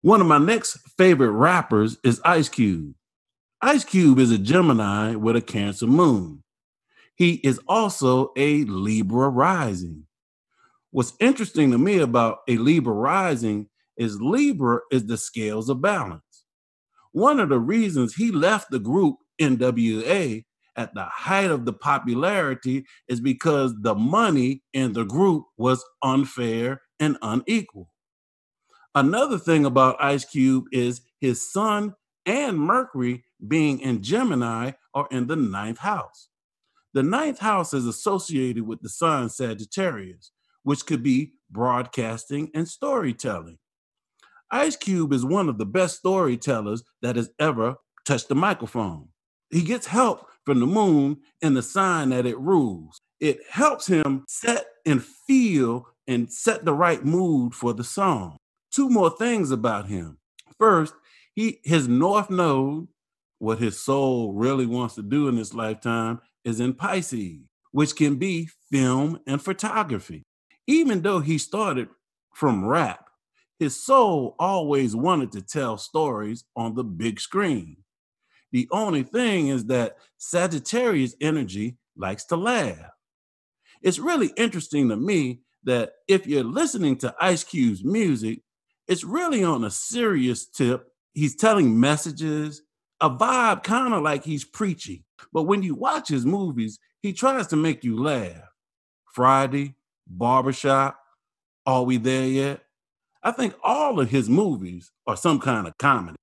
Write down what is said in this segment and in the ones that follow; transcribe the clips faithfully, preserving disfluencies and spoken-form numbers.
One of my next favorite rappers is Ice Cube. Ice Cube is a Gemini with a Cancer moon. He is also a Libra rising. What's interesting to me about a Libra rising is Libra is the scales of balance. One of the reasons he left the group N W A at the height of the popularity is because the money in the group was unfair and unequal. Another thing about Ice Cube is his sun and Mercury being in Gemini or in the ninth house. The ninth house is associated with the sign Sagittarius, which could be broadcasting and storytelling. Ice Cube is one of the best storytellers that has ever touched the microphone. He gets help from the moon and the sign that it rules. It helps him set and feel and set the right mood for the song. Two more things about him. First, he his North Node, what his soul really wants to do in this lifetime, is in Pisces, which can be film and photography. Even though he started from rap, his soul always wanted to tell stories on the big screen. The only thing is that Sagittarius energy likes to laugh. It's really interesting to me that if you're listening to Ice Cube's music, it's really on a serious tip. He's telling messages, a vibe kind of like he's preaching. But when you watch his movies, he tries to make you laugh. Friday, Barbershop, Are We There Yet? I think all of his movies are some kind of comedy.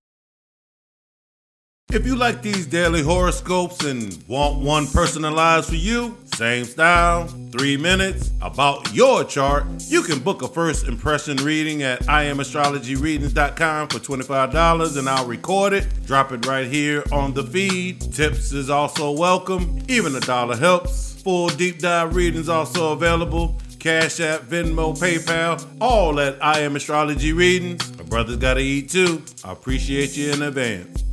If you like these daily horoscopes and want one personalized for you, same style, three minutes, about your chart, you can book a first impression reading at I am astrology readings dot com for twenty-five dollars and I'll record it, drop it right here on the feed. Tips is also welcome, even a dollar helps. Full deep dive readings also available. Cash App, Venmo, PayPal, all at I Am Astrology Readings. My brother's gotta eat too. I appreciate you in advance.